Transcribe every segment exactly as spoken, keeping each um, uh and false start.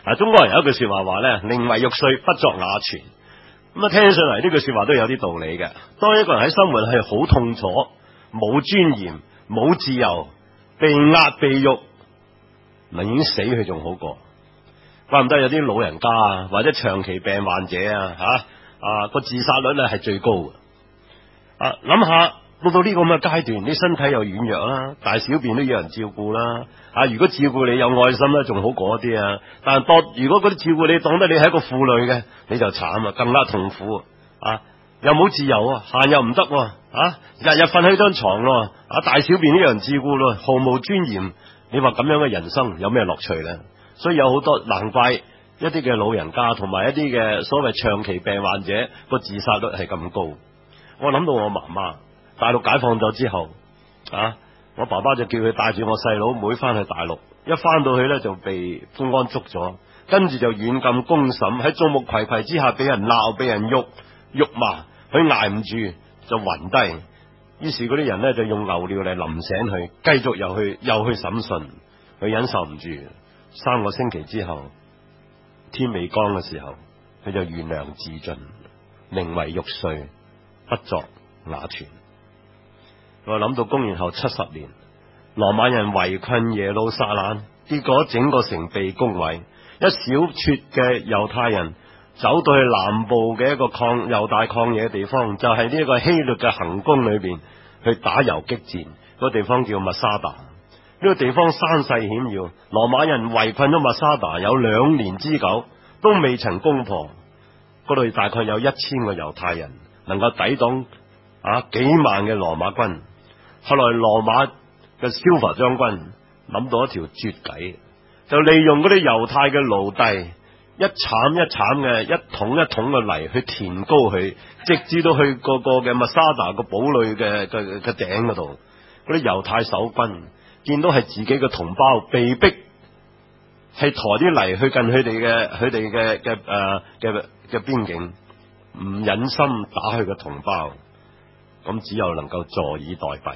啊，中國人有一句說話話咧，寧為玉碎，不作瓦全。咁啊，聽上嚟呢句說話都有啲道理嘅。當一個人喺生活係好痛楚、冇尊嚴、冇自由、被壓被辱，咪已經死佢仲好過。怪唔得有啲老人家啊，或者長期病患者啊，吓啊個自殺率咧係最高嘅。啊，諗下到到呢個咁嘅階段，你身體又軟弱啦，大小便都有人照顧啦。啊，如果照顧你有愛心咧，仲好過啲啊。但係當如果嗰啲照顧你當得你係一個婦女嘅，你就慘啊，更加痛苦啊！又冇自由啊，行又唔得啊，日日瞓喺張床咯，啊大小便都有人照顧咯，毫無尊嚴。你話咁樣嘅人生有咩樂趣咧？所以有好多，難怪一啲嘅老人家同埋一啲嘅所謂長期病患者個自殺率係咁高。我諗到我媽媽大陸解放咗之後啊，我爸爸就叫佢帶住我細佬妹翻去大陸，一翻到去咧就被公安捉咗，跟住就軟禁公審，喺眾目睽睽之下俾人鬧，俾人辱辱罵，佢捱唔住就暈低，於是嗰啲人咧就用牛尿嚟淋醒佢，繼續又去又去審訊，佢忍受唔住。三個星期之後，天未光嘅時候，佢就懸梁自盡，寧為玉碎，不作瓦全。我諗到公元後七十年，羅馬人圍困耶路撒冷，結果整個城被攻毀，一小撮嘅猶太人走到去南部嘅一個曠猶大曠野嘅地方，就係呢一個希律嘅行宮裏邊去打游擊戰。嗰個地方叫麥沙達。呢個地方山勢險要，羅馬人圍困咗麥沙達有兩年之久，都未曾攻破。嗰度大概有一千個猶太人能夠抵擋啊幾萬嘅羅馬軍。後來羅馬嘅蕭弗將軍諗到一條絕計，就利用嗰啲猶太嘅奴隸，一鏟一鏟嘅，一桶一桶嘅泥去填高佢，直至到去個個嘅麥沙達個堡壘嘅嘅嘅頂嗰度。嗰啲猶太守軍見到係自己嘅同胞被逼係抬啲泥去近佢哋嘅佢哋嘅嘅誒嘅嘅邊境，唔忍心打佢嘅同胞，咁只有能夠坐以待斃。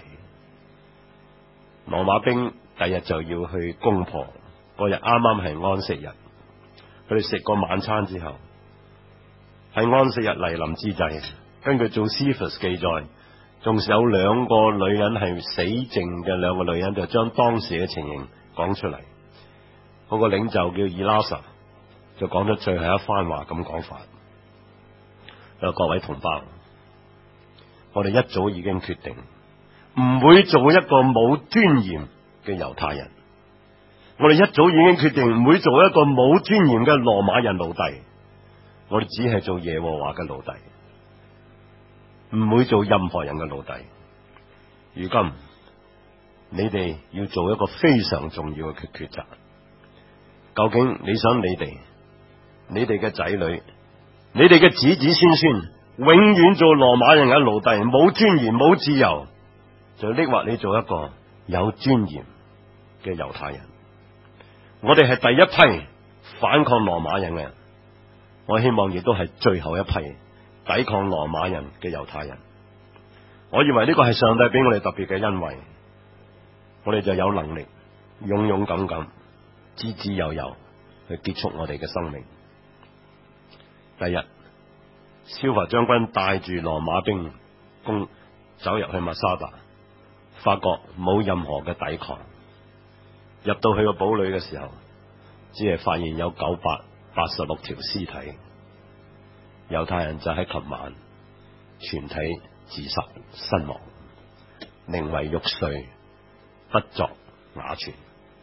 羅馬兵第日就要去攻破，嗰日啱啱係安息日，佢哋食過晚餐之後，喺安息日嚟臨之際，根據做 Josephus 記載，仲有兩個女人係死剩嘅，兩個女人就將當時嘅情形講出嚟。嗰、那個領袖叫以拉撒，就講咗最後一番話咁講法：各位同胞，我哋一早已經決定唔會做一個冇尊嚴嘅猶太人，我哋一早已經決定唔會做一個冇尊嚴嘅羅馬人奴隸，我哋只係做耶和華嘅奴隸，唔會做任何人嘅奴隸。如今你哋要做一個非常重要嘅抉抉擇，究竟你想你哋、你哋嘅仔女、你哋嘅子子孫孫永遠做羅馬人嘅奴隸，冇尊嚴冇自由，就抑或你做一個有尊嚴嘅猶太人？我哋係第一批反抗羅馬人嘅人，我希望亦都係最後一批抵抗羅馬人嘅猶太人。我認為呢個係上帝俾我哋特別嘅恩惠，我哋就有能力勇勇敢敢、滋滋悠悠去結束我哋嘅生命。第一，蕭弗將軍帶住羅馬兵攻走入去麥沙達，發覺冇任何嘅抵抗，入到去個堡壘嘅時候，只係發現有九百八十六條屍體，猶太人就喺琴晚全體自殺身亡，寧為玉碎，不作瓦全。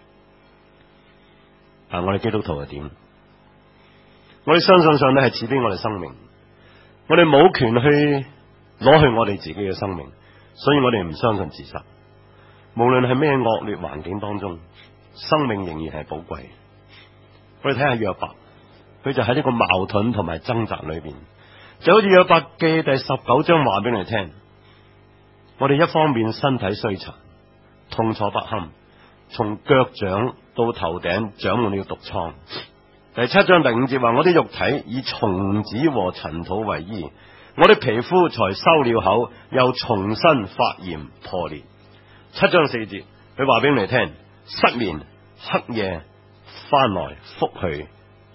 但我哋基督徒係點？我哋相信上帝係賜俾我哋生命，我哋冇權去攞去我哋自己嘅生命，所以我哋唔相信自殺。無論係咩惡劣環境當中，生命仍然係寶貴。我哋睇下約伯，佢就喺呢個矛盾同埋掙扎裏邊，就好似約伯記第十九章話俾你聽，我哋一方面身體衰殘，痛楚不堪，從腳掌到頭頂長滿了毒瘡。第七章第五節話，我啲肉體以蟲子和塵土為衣，我啲皮膚才收了口，又重新發炎破裂。七章四節佢話俾你聽，失眠黑夜翻來覆去，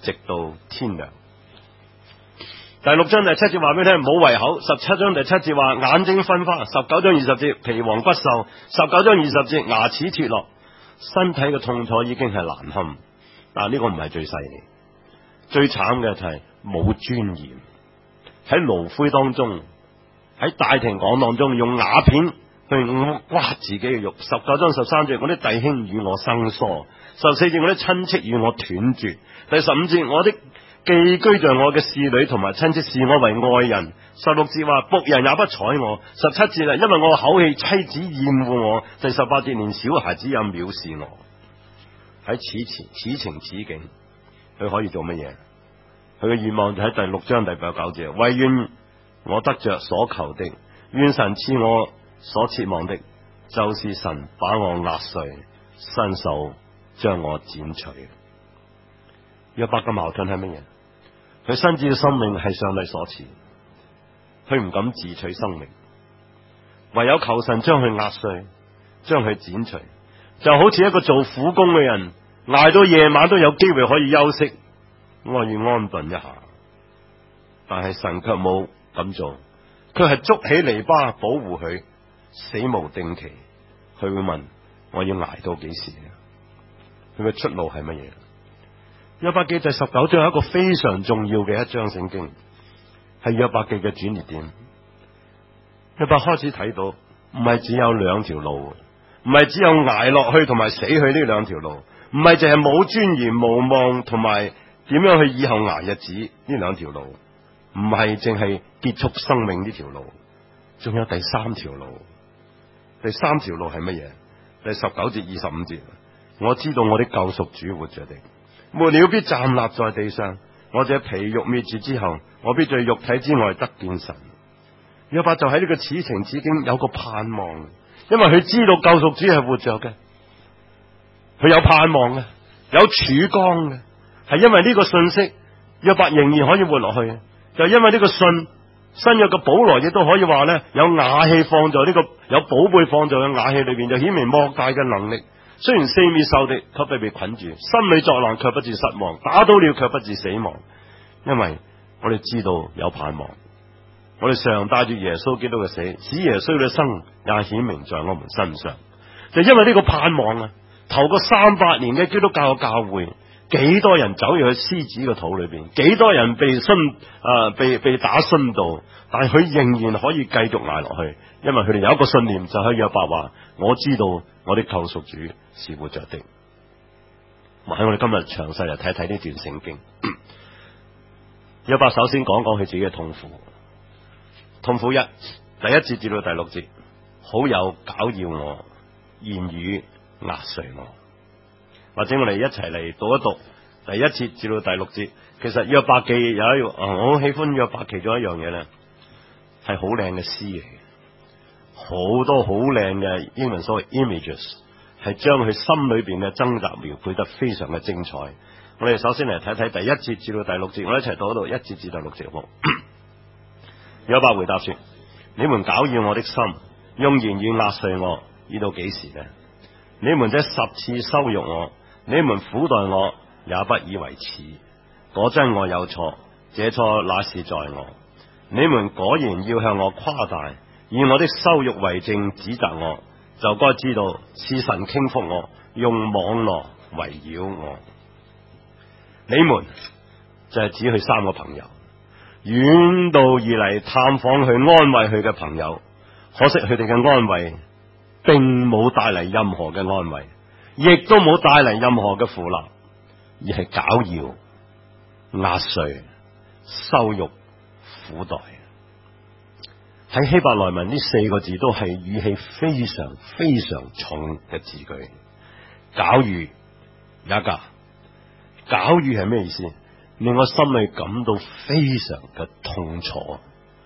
直到天亮。第六章第七節話俾你聽，唔好胃口。十七章第七節話眼睛昏花。十九章二十節皮黃骨瘦。十九章二十節牙齒脫落。身體嘅痛楚已經係難堪，但呢個唔係最犀利，最慘嘅就係冇尊嚴。喺爐灰當中，喺大庭廣當中用瓦片去刮自己嘅肉。十九章十三節我啲弟兄與我生疏。十四節我啲親戚與我斷絕。第十五節我啲寄居在我嘅侍女同埋親戚視我為愛人。十六節話僕人也不睬我。十七節啦，因為我口氣，妻子厭惡我。第十八節連小孩子也藐視我。喺此情此情此景，佢可以做乜嘢？佢嘅願望就喺第六章第八九節，惟願我得着所求的，願神賜我所切望的，就是神把我壓碎，伸手將我剪除。約伯嘅矛盾係乜嘢？佢深知嘅生命係上帝所賜，佢唔敢自取生命，唯有求神將佢壓碎，將佢剪除，就好似一個做苦工嘅人，捱到夜晚都有機會可以休息，我要安頓一下。但係神卻冇咁做，佢係捉起籬笆保護佢，死無定期。佢會問：我要捱到幾時？佢嘅出路係乜嘢？約伯記第十九章係一個非常重要嘅一章聖經，係約伯記嘅轉捩點。約伯開始睇到，唔係只有兩條路，唔係只有捱落去同埋死去呢兩條路，唔係淨係冇尊嚴、無望同埋點樣去以後捱日子呢兩條路，唔係淨係結束生命呢條路，仲有第三條路。第三條路係乜嘢？第十九節、二十五節，我知道我的救贖主活着的。末了必站立在地上，我這皮肉滅絕之後，我必在肉體之外得見神。約伯就喺呢個此情此景有個盼望，因為佢知道救贖主係活着嘅，佢有盼望嘅，有曙光嘅，係因為呢個信息，約伯仍然可以活落去，就因為呢個信，新約嘅保羅亦都可以話咧，有瓦器放在呢、這個有寶貝放在嘅瓦器裏邊，就顯明莫大嘅能力。雖然四面受敵，卻被被捆住；心裏作難，卻不致失望；打倒了，卻不致死亡。因為我哋知道有盼望，我哋常帶住耶穌基督嘅死，使耶穌嘅生也顯明在我們身上。就因為呢個盼望啊，頭個三百年嘅基督教嘅教會，幾多人走入去獅子嘅肚裏邊，幾多人被殉啊、呃、被被打殉道，但係佢仍然可以繼續捱落去，因為佢哋有一個信念，就喺約伯話：我知道我的救贖主是活着的。喺我哋今日詳細嚟睇睇呢段聖經。約伯首先講講佢自己嘅痛苦。痛苦一，第一節至到第六節，好友攪擾我，言語壓碎我。或者我哋一齊嚟讀一讀第一節至到第六節。其實約伯記有一個，我好喜歡約伯其中一樣嘢咧，係好靚嘅詩嚟嘅，好多好靚嘅英文所謂 images， 係將佢心裏邊嘅掙扎描繪得非常嘅精彩。我哋首先嚟睇睇第一節至到第六節，我哋一齊讀一讀一節至到六節好。約伯回答說：你們攪擾我的心，用言語壓碎我，要到幾時呢？你們這十次羞辱我，你們苦待我，也不以為恥。果真我有錯，這錯乃是在我。你們果然要向我誇大，以我的羞辱為證指責我，就該知道是神傾覆我，用網羅圍繞我。你們就係指佢三個朋友，遠道而嚟探訪去安慰佢嘅朋友，可惜佢哋嘅安慰並冇帶嚟任何嘅安慰，亦都冇帶嚟任何嘅扶立，而係攪擾、壓碎、羞辱、苦待。喺希伯來文呢四個字都係語氣非常非常重嘅字句。攪擾一架，攪擾係咩意思？令我心裏感到非常嘅痛楚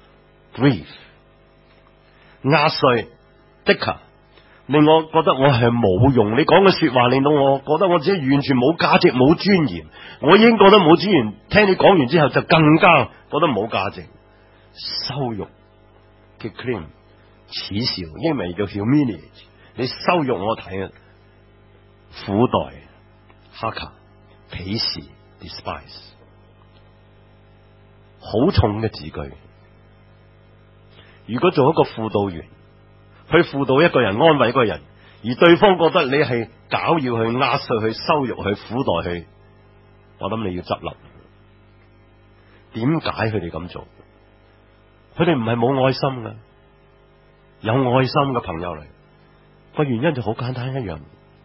grief。 壓碎的確令我覺得我係冇用，你講嘅說話令到我覺得我自己完全冇價值、冇尊嚴。我已經覺得冇尊嚴，聽你講完之後就更加覺得冇價值。羞辱嘅 claim， 恥笑，英文叫 humiliate， 你羞辱我睇啊，苦待，哈卡，鄙視， despise， 好重嘅字句。如果做一個輔導員，去輔導一個人，安慰一個人，而對方覺得你係搞要去壓碎去羞辱去苦待佢，我諗你要執笠。點解佢哋咁做？佢哋唔係冇愛心噶，有愛心嘅朋友嚟。個原因就好簡單一樣，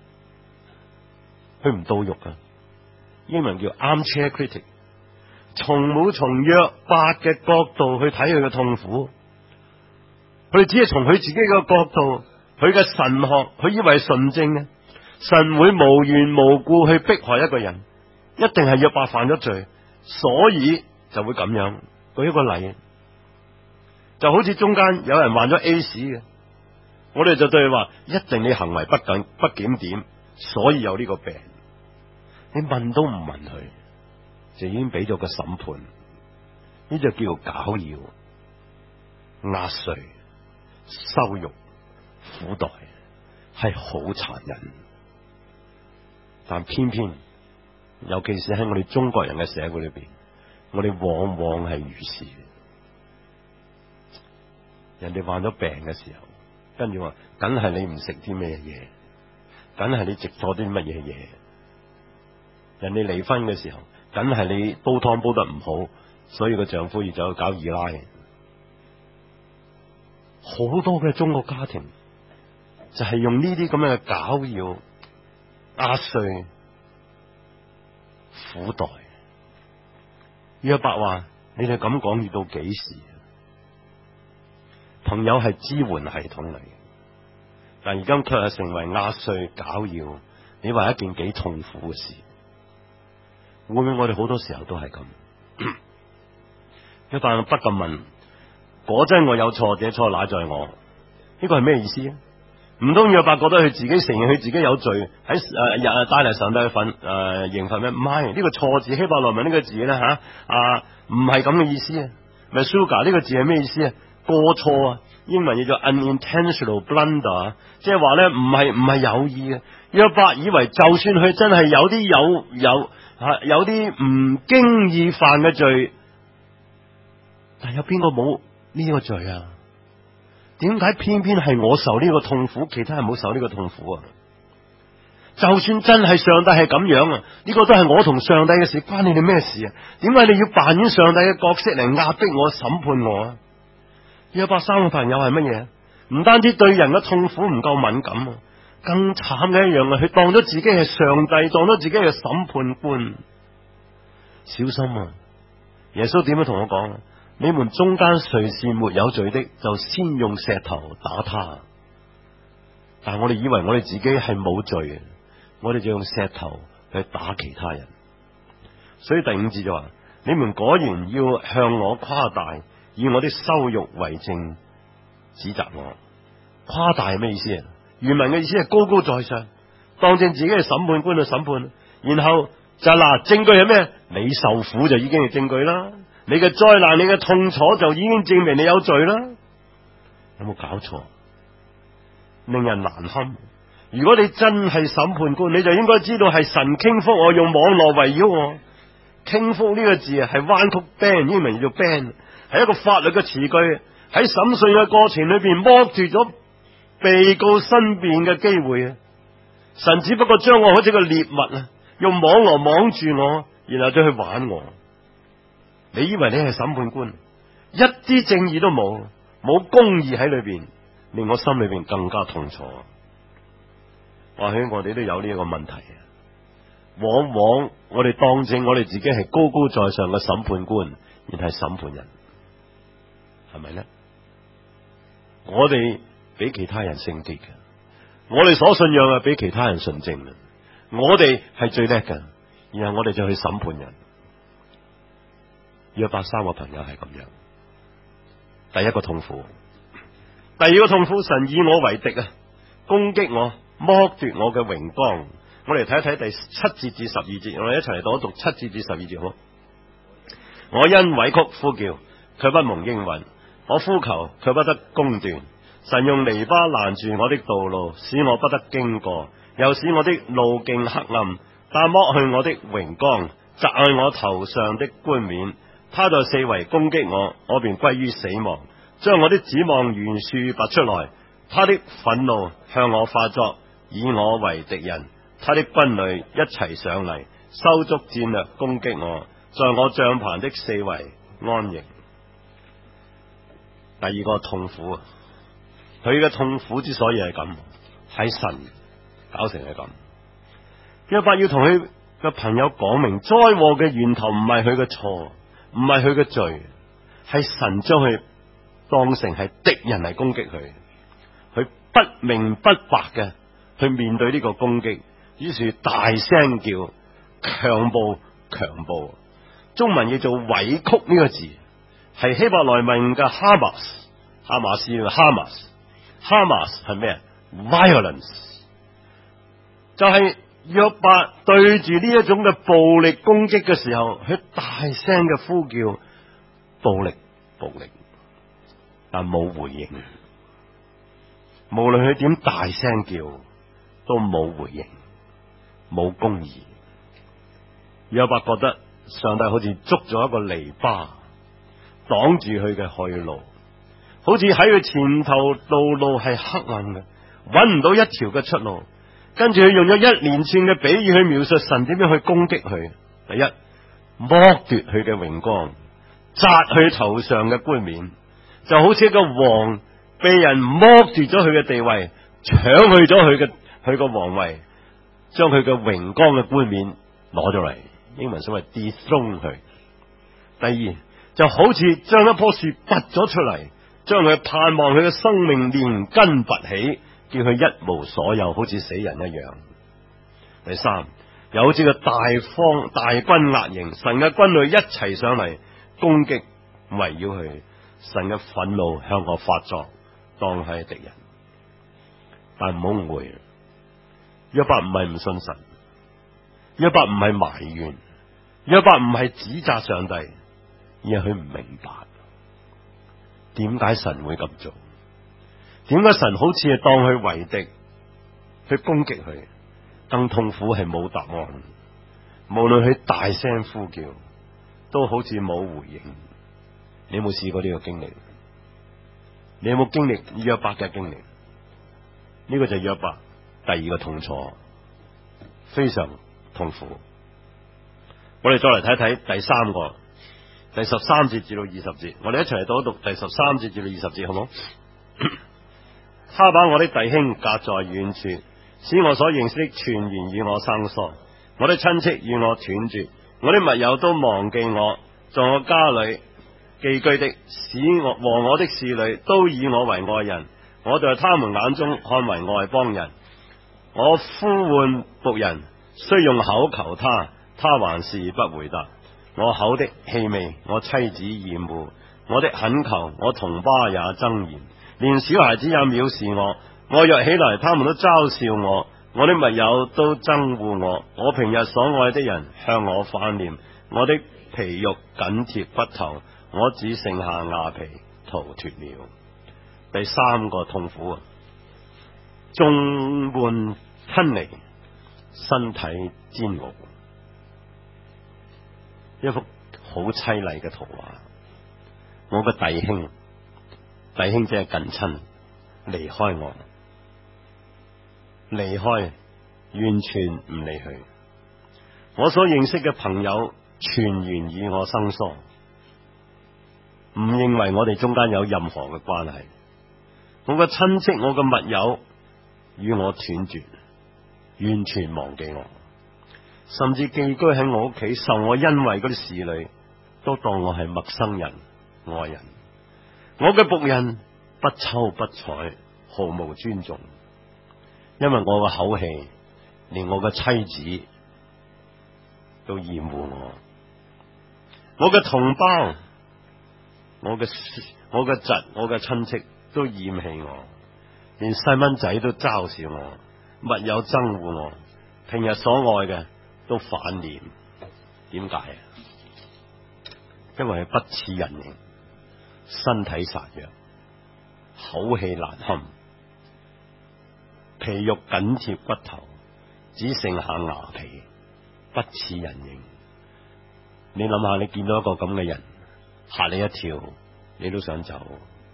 佢唔到肉噶。英文叫 armchair critic， 從冇從約伯嘅角度去睇佢嘅痛苦，佢哋只係從佢自己嘅角度，佢嘅神學，佢以為純正嘅神會無緣無故去迫害一個人，一定係約伯犯咗罪，所以就會咁樣。舉一個例，就好似中間有人患咗 A 屎嘅，我哋就對佢話，一定你行為不檢不檢點，所以有呢個病。你問都唔問佢，就已經俾咗個審判，呢就叫做攪擾、壓碎、羞辱、苦待，係好殘忍。但偏偏，尤其是喺我哋中國人嘅社會裏邊，我哋往往係如是。人哋患咗病嘅時候，跟住話，梗係你唔食啲咩嘢，梗係你食咗啲乜嘢嘢。人哋離婚嘅時候，梗係你煲湯煲得唔好，所以個丈夫要走去搞二奶。好多嘅中國家庭就係用呢啲咁樣嘅攪擾、壓碎、苦待。約伯話：你哋咁講要到幾時？朋友係支援系統嚟嘅，但而家卻係成為壓碎、攪擾。你話一件幾痛苦嘅事？會唔會我哋好多時候都係咁？約伯不禁問：果真我有錯，這錯乃在我？呢個係咩意思啊？唔通約伯覺得佢自己承認佢自己有罪，喺誒日帶嚟上帝嘅份誒刑罰咩？唔係，呢個錯字希伯來文呢個字咧吓啊，唔係咁嘅意思啊。咪 sugar 呢個字係咩意思啊？過錯啊，英文叫做 unintentional blunder， 即係話咧唔係唔係有意嘅。約伯以為就算佢真係有啲有有吓有啲唔經意犯嘅罪，但有邊個冇呢個罪啊？點解偏偏係我受呢個痛苦，其他人冇受呢個痛苦啊？就算真係上帝係咁樣啊，呢個都係我同上帝嘅事，關你哋咩事啊？點解你要扮演上帝嘅角色嚟壓迫我、審判我啊？約伯三個朋友係乜嘢？唔單止對人嘅痛苦唔夠敏感啊，更慘嘅一樣啊，佢當咗自己係上帝，當咗自己係審判官。小心啊！耶穌點樣同我講啊？你們中間誰是沒有罪的，就先用石頭打他。但係我哋以為我哋自己係冇罪嘅，我哋就用石頭去打其他人。所以第五節就話：你們果然要向我誇大，以我的羞辱為證，指責我。誇大係咩意思啊？原文嘅意思係高高在上，當正自己係審判官去審判。然後就嗱，證據係咩？你受苦就已經係證據啦。你嘅災難，你嘅痛楚就已經證明你有罪啦。有冇搞錯？令人難堪。如果你真係審判官，你就應該知道係神傾覆我，用網絡圍繞我。傾覆呢個字啊，係彎曲 ban， 英文叫做 ban， 係一個法律嘅詞句。喺審訊嘅過程裏邊剝奪咗被告申辯嘅機會啊！神只不過將我好似個獵物啊，用網絡網住我，然後再去玩我。你以為你係審判官，一啲正義都冇，冇公義喺裏邊，令我心裏邊更加痛楚。或許我哋都有呢一個問題啊！往往我哋當正我哋自己係高高在上嘅審判官，而係審判人，係咪呢？我哋比其他人聖潔嘅，我哋所信仰嘅比其他人純正嘅，我哋係最叻嘅，然後我哋就去審判人。約伯三個朋友係咁樣，第一個痛苦，第二個痛苦，神以我為敵啊，攻擊我，剝奪我嘅榮光。我哋睇一睇第七節至十二節，我哋一齊嚟讀一讀七節至十二節好。我因委屈呼叫，卻不蒙應允；我呼求，卻不得公斷。神用籬笆攔住我的道路，使我不得經過，又使我的路徑黑暗，但剝去我的榮光， 擲去我頭上的冠冕。他在四圍攻擊我，我便歸於死亡。將我的指望懸豎拔出來，他的憤怒向我發作，以我為敵人。他的軍旅一齊上嚟，收足戰略攻擊我，在我帳棚的四圍安營。第二個痛苦啊，佢嘅痛苦之所以係咁，係神搞成係咁。約伯要同佢嘅朋友講明災禍嘅源頭唔係佢嘅錯，唔係佢嘅罪，係神將佢當成係敵人嚟攻擊佢。佢不明不白嘅去面對呢個攻擊，於是大聲叫，強暴強暴。中文叫做委曲呢個字，係希伯來文嘅哈馬斯，哈馬斯嘅哈馬斯，哈馬斯係咩啊 ？Violence 就係約伯對住呢一種嘅暴力攻擊嘅時候，佢大聲嘅呼叫暴力暴力，但冇回應。無論佢點大聲叫，都冇回應，冇公義。約伯覺得上帝好似捉咗一個籬笆，擋住佢嘅去路，好似喺佢前頭道路係黑暗嘅，揾唔到一條嘅出路。跟住佢用咗一連串嘅比喻去描述神點樣去攻擊佢。第一，剝奪佢嘅榮光，砸佢頭上嘅冠冕，就好似一個王被人剝奪咗佢嘅地位，搶去咗佢嘅佢個皇位，將佢嘅榮光嘅冠冕攞咗嚟，英文所謂 dethrone 佢。第二，就好似將一棵樹拔咗出嚟，將佢盼望佢嘅生命連根拔起，叫佢一無所有，好似死人一樣。第三，又好似個大方大軍壓營，神嘅軍隊一齊上嚟攻擊圍繞佢，神嘅憤怒向我發作，當係敵人。但唔好誤會，約伯唔係唔信神，約伯唔係埋怨，約伯唔係指責上帝，而係佢唔明白點解神會咁做。點解神好似係當佢為敵，去攻擊佢？更痛苦係冇答案。無論佢大聲呼叫，都好似冇回應。你有冇試過呢個經歷？你有冇經歷約伯嘅經歷？呢個就係約伯第二個痛楚，非常痛苦。我哋再嚟睇睇第三個，第十三節至到二十節，我哋一齊嚟讀一讀第十三節至到二十節，好唔好？他把我的弟兄隔在遠處，使我所認識的全然與我生疏。我的親戚與我斷絕，我的密友都忘記我。在我家裏寄居的，使我和我的侍女都以我為外人。我在他們眼中看為外邦人。我呼喚僕人，雖用口求他，他還是不回答。我口的氣味，我妻子厭惡；我的懇求，我同胞也憎嫌。連小孩子也藐視我，我若起來，他們都嘲笑我。我的密友都憎惡我，我平日所愛的人向我反臉。我的皮肉緊貼骨頭，我只剩下瓦皮，逃脫了。第三個痛苦啊，眾叛親離，身體煎熬，一幅好淒厲嘅圖畫。我個弟兄。弟兄即係近親，離開我，離開，完全唔理佢。我所認識嘅朋友，全然與我生疏，唔認為我哋中間有任何嘅關係。我嘅親戚，我嘅密友，與我斷絕，完全忘記我，甚至寄居喺我屋企，受我恩惠嗰啲侍女，都當我係陌生人、外人。我嘅僕人不瞅不睬，毫無尊重，因為我嘅口氣，連我嘅妻子都厭惡我。我嘅同胞，我嘅我嘅侄，我嘅親戚都厭棄我，連細蚊仔都嘲笑我，密友憎惡我，平日所愛嘅都反臉。點解啊？因為係不似人形，身體孱弱，口氣難堪，皮肉緊貼骨頭，只剩下牙皮，不似人形。 你諗下，你見到一個咁嘅人，嚇你一跳，你都想走。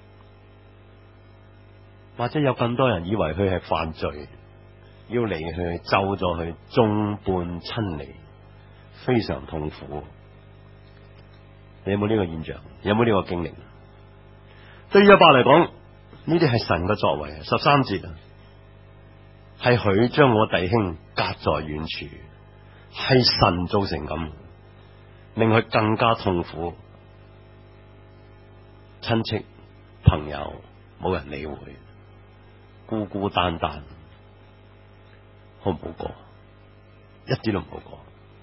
或者有更多人以為佢係犯罪，要離去，走咗去，眾叛親離，非常痛苦。你有冇呢個現象？有冇呢個經歷？對約伯嚟講，呢啲係神嘅作為。十三節啊，係佢將我弟兄隔在遠處，係神造成咁，令佢更加痛苦。親戚朋友冇人理會，孤孤單單，好唔好過？一啲都唔好過。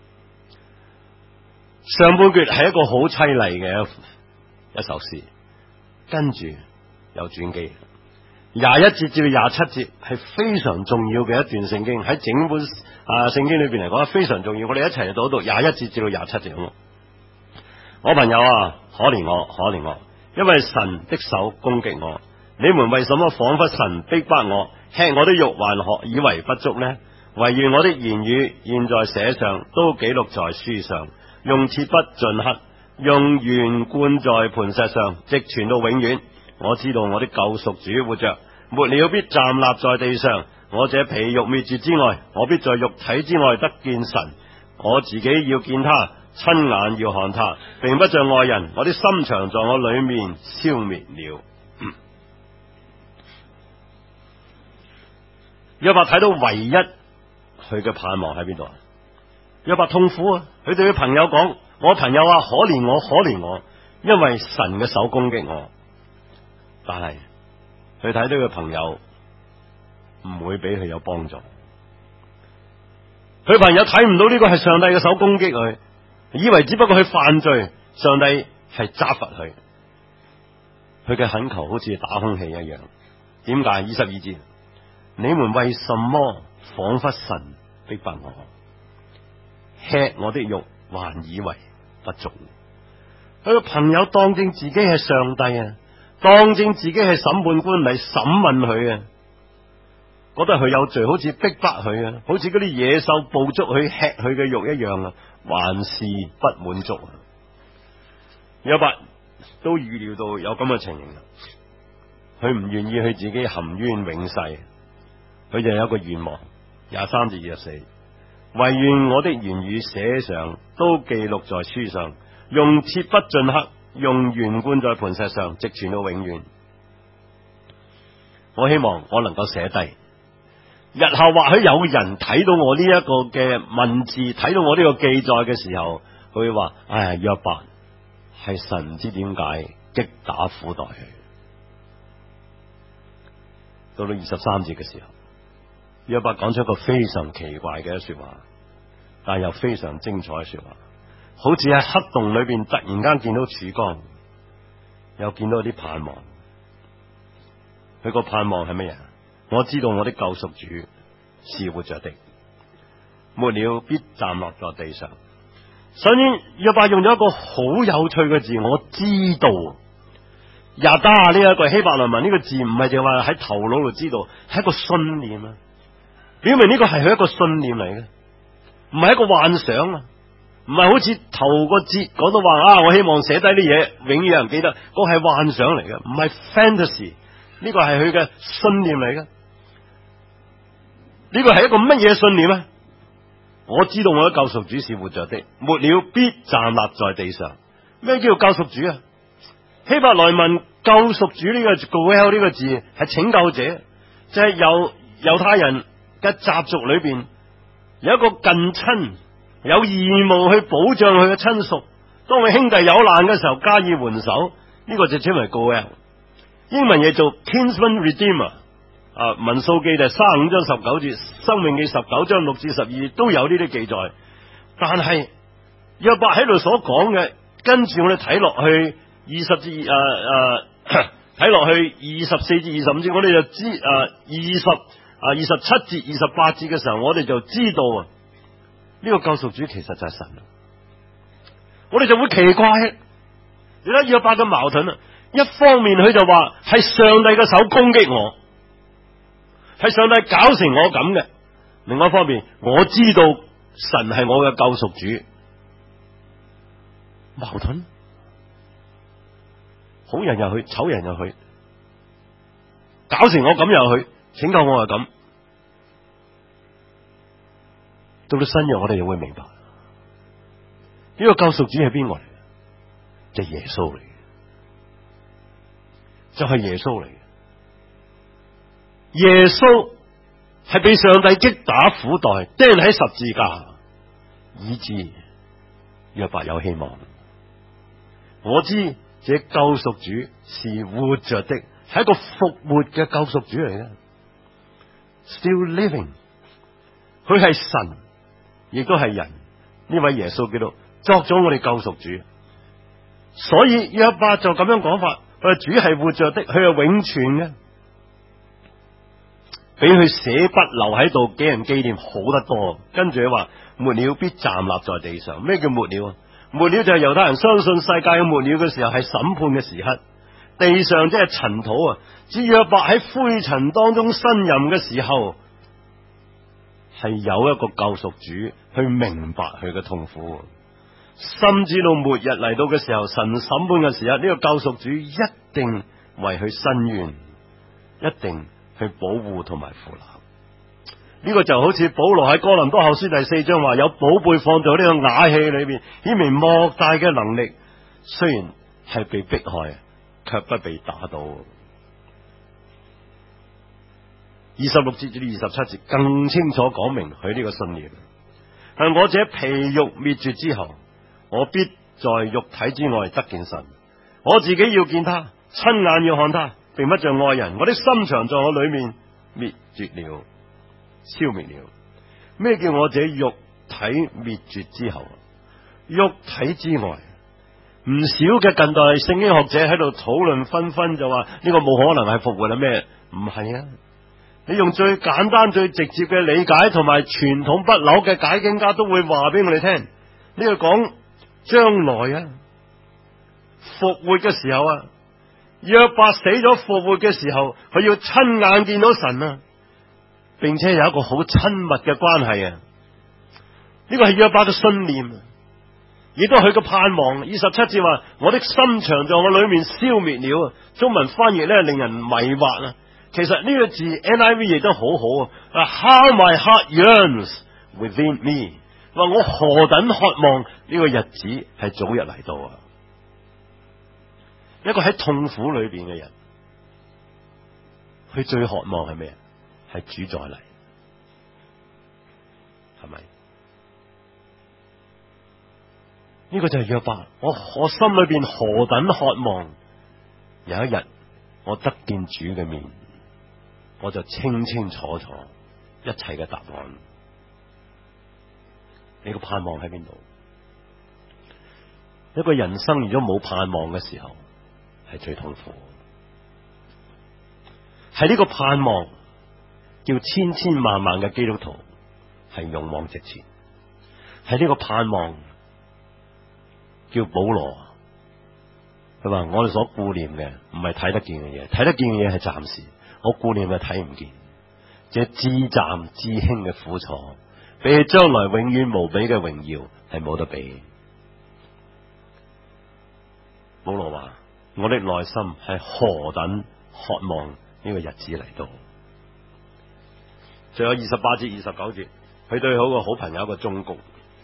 上半橛係一個好淒厲嘅一一首詩，跟住有轉機。廿一節至到廿七節係非常重要嘅一段聖經，喺整本啊聖經裏邊嚟講非常重要。我哋一齊讀一讀廿一節至到廿七節。我朋友啊，可憐我，可憐我，因為神的手攻擊我。你們為什麼仿佛神逼迫我，吃我的肉還學以為不足呢？惟願我的言語現在寫上，都記錄在書上，用鐵筆鐫刻，用鉛灌在磐石上，直傳到永遠。我知道我的救贖主活着，末了必站立在地上。我這皮肉滅絕之外，我必在肉體之外得見神。我自己要見他，親眼要看他，並不像外人。我的心腸在我裏面消滅了。約伯睇到唯一佢嘅盼望喺邊度啊？約伯痛苦啊！佢對佢朋友講：我朋友啊，可憐我，可憐我，因為神嘅手攻擊我。但係佢睇到佢朋友唔會俾佢有幫助，佢朋友睇唔到呢個係上帝嘅手攻擊佢，以為只不過佢犯罪，上帝係責罰佢。佢嘅懇求好似打空氣一樣。點解？二十二節，你們為什麼仿佛神逼迫我，吃我的肉還以為不足？佢個朋友當正自己係上帝啊，當正自己係審判官嚟審問佢啊，覺得佢有罪，好似逼迫佢啊，好似嗰啲野獸捕捉佢吃佢嘅肉一樣啊，還是不滿足啊。約伯都預料到有咁嘅情形，佢唔願意佢自己含冤永世，佢就有一個願望。廿三至二十四，惟願我的言語寫上，都記錄在書上，用鐵筆鐫刻，用鉛灌在磐石上，直傳到永遠。我希望我能夠寫低，日後或許有人睇到我呢一個嘅文字，睇到我呢個記載嘅時候，佢會話：哎呀，約伯係神唔知點解擊打苦待佢。到到二十三節嘅時候，約伯講出一個非常奇怪嘅說話，但又非常精彩嘅說話，好似喺黑洞裏邊突然間見到曙光，又見到啲盼望。佢個盼望係乜嘢？我知道我的救贖主是活着的，末了必站立在地上。首先，約伯用咗一個好有趣嘅字，我知道。亞達呢一個希伯來文呢個字唔係淨係話喺頭腦度知道，係一個信念啊，表明呢個係佢一個信念嚟嘅，唔係一個幻想啊，唔係好似頭個節講到話啊，我希望寫低啲嘢，永遠有人記得，嗰係幻想嚟嘅，唔係 fantasy，呢個係佢嘅信念嚟嘅。呢個係一個乜嘢信念啊？我知道我嘅救贖主是活着的，末了必站立在地上。咩叫救贖主啊？希伯來文救贖主呢個 Goel 呢個字係拯救者，就係由猶太人嘅習俗裏邊有一個近親，有義務去保障佢嘅親屬，當佢兄弟有難嘅時候加以援手，呢個就稱為 Goel。英文嘢做 Kinsman Redeemer。啊，民數記就三十五章十九節，申命記十九章六至十二節都有呢啲記載。但係約伯喺度所講嘅，跟住我哋睇落去二十至誒誒睇落去二十四至二十五節，我哋就知誒二十啊二十七節二十八節嘅時候，我哋就知道啊呢個救贖主其實就係神。我哋就會奇怪，你睇約伯嘅矛盾啊，一方面佢就話係上帝嘅手攻擊我，係上帝搞成我咁嘅。另外一方面，我知道神係我嘅救贖主， 矛盾，好人又去，醜人又去，搞成我咁又去，拯救我係咁。到到新約我哋又會明白，呢、這個救贖主係邊個嚟？就係、是、耶穌嚟，就係、是、耶穌嚟。耶穌係被上帝擊打苦待，釘喺十字架，以致約伯有希望。我知這救贖主是活着的，係一個復活嘅救贖主嚟嘅 ，still living。佢係神，亦都係人。呢位耶穌基督作咗我哋救贖主，所以約伯就咁樣講法：佢話主係活着的，佢係永存嘅。俾佢寫筆留喺度，俾人紀念好得多。跟住佢話末了必站立在地上。咩叫末了啊？末了就係猶太人相信世界嘅末了嘅時候，係審判嘅時刻。地上即係塵土啊！只約伯喺灰塵當中呻吟嘅時候，係有一個救贖主去明白佢嘅痛苦。甚至到末日嚟到嘅時候，神審判嘅時候，呢、這個救贖主一定為佢伸冤，一定去保護同埋扶立。呢、這個就好似保羅喺哥林多後書第四章話，有寶貝放在呢個瓦器裏邊，顯明莫大嘅能力。雖然係被迫害，卻不被打倒。二十六節至二十七節更清楚講明佢呢個信念。係我這皮肉滅絕之後，我必在肉體之外得見神。我自己要見他，親眼要看他，並不像愛人。我的心腸在我裏面滅絕了，消滅了。咩叫我這肉體滅絕之後？肉體之外，唔少嘅近代聖經學者喺度討論紛紛，就話呢個冇可能係復活啦咩？唔係啊！你用最簡單最直接嘅理解同埋傳統不朽嘅解經家都會話俾我哋聽，呢個講將來啊，復活嘅時候啊，約伯死咗復活嘅時候，佢要親眼見到神啊，並且有一個好親密嘅關係啊！呢個係約伯嘅信念，亦都係佢嘅盼望。二十七節話：我的心腸在我裏面消滅了。中文翻譯咧令人迷惑啊！其實呢個字 N I V 亦都好好啊。How my heart yearns within me， 話我何等渴望呢個日子係早日嚟到啊！一個喺痛苦裏邊嘅人，佢最渴望係咩？係主再嚟，係咪？呢個就係約伯，我我心裏邊何等渴望有一日我得見主嘅面，我就清清楚楚一切嘅答案。你個盼望喺邊度？一個人生如果冇盼望嘅時候，係最痛苦。係呢個盼望叫千千萬萬嘅基督徒係勇往直前。係呢個盼望叫保羅，佢話我哋所顧念嘅唔係睇得見嘅嘢，睇得見嘅嘢係暫時，我顧念嘅睇唔見，這至暫至輕嘅苦楚，比起將來永遠無比嘅榮耀係冇得比。保羅話：我的內心係何等渴望呢個日子嚟到。仲有二十八至二十九節，佢對好個好朋友一個忠告。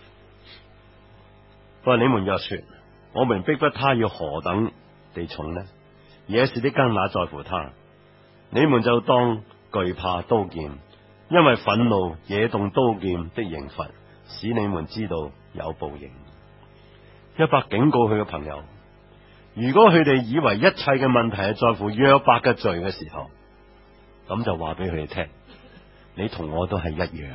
佢話：你們若說我們逼迫他要何等地重呢？野是的根哪在乎他？你們就當懼怕刀劍，因為憤怒惹動刀劍的刑罰，使你們知道有報應。約伯警告佢嘅朋友，如果佢哋以為一切嘅問題係在乎約伯嘅罪嘅時候，咁就話俾佢哋聽，你同我都係一樣嘅。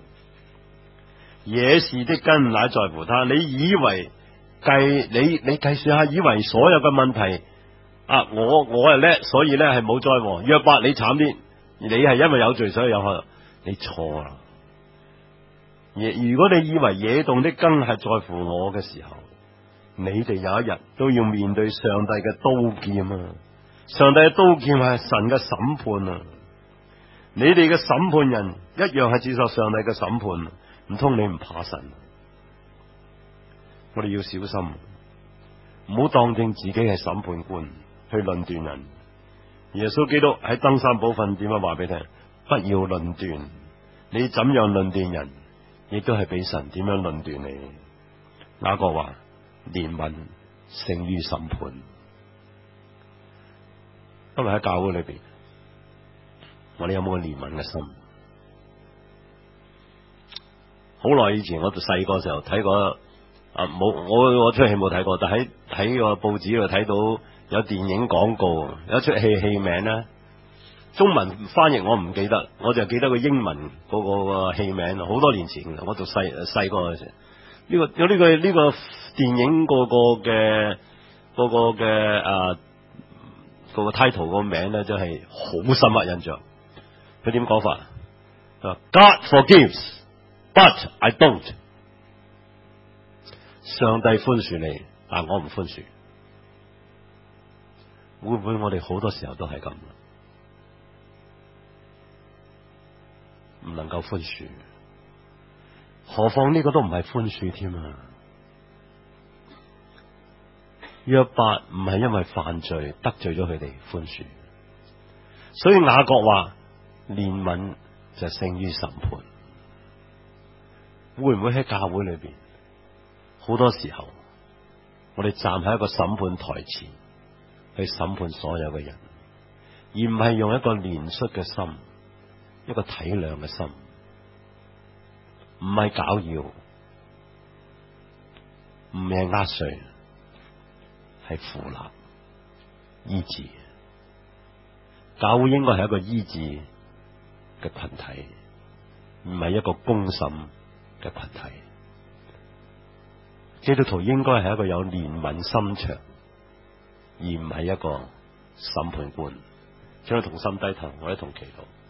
野是的根乃在乎他，你以為計你你計算下，以為所有嘅問題啊，我我係叻，所以咧係冇災禍。約伯你慘啲，你係因為有罪所以有可能，你錯啦。如果你以為野動的根係在乎我嘅時候，你哋有一日都要面對上帝嘅刀劍啊！上帝嘅刀劍係神嘅審判啊！你哋嘅審判人一樣係接受上帝嘅審判。唔通你唔怕神？我哋要小心， 唔好當正自己係審判官去論斷人。耶穌基督喺登山寶訓點樣話俾你聽？不要論斷，你怎樣論斷人，亦都係俾神點樣論斷你。雅各話憐憫勝於審判。今日喺教會裏邊，我哋有冇個憐憫嘅心？好耐以前我細個時候睇過啊，冇我我出戲冇睇過，但喺喺個報紙度睇到有電影廣告，有一出戲戲名咧，中文翻譯我唔記得，我就記得個英文嗰個個戲名，好多年前我讀細細個嘅時候，呢個有呢個呢個電影嗰個嘅嗰個嘅啊嗰個 title 個名咧，真係好深刻印象。佢點講法？God forgives, but I don't。上帝寬恕你，但我唔寬恕。會唔會我哋好多時候都係咁？唔能夠寬恕，何況呢個都唔係寬恕添啊！約伯唔係因為犯罪得罪咗佢哋寬恕，所以雅各話憐憫就勝於審判。會唔會喺教會裏邊，好多時候我哋站喺一個審判台前去審判所有嘅人，而唔係用一個憐恤嘅心，一個體諒嘅心，唔係攪擾，唔係壓碎，係扶立醫治。教會應該係一個醫治嘅群體，唔係一個公審嘅群體。基督徒應該係一個有憐憫心腸，而唔係一個審判官。請我同心低頭，我一同祈禱。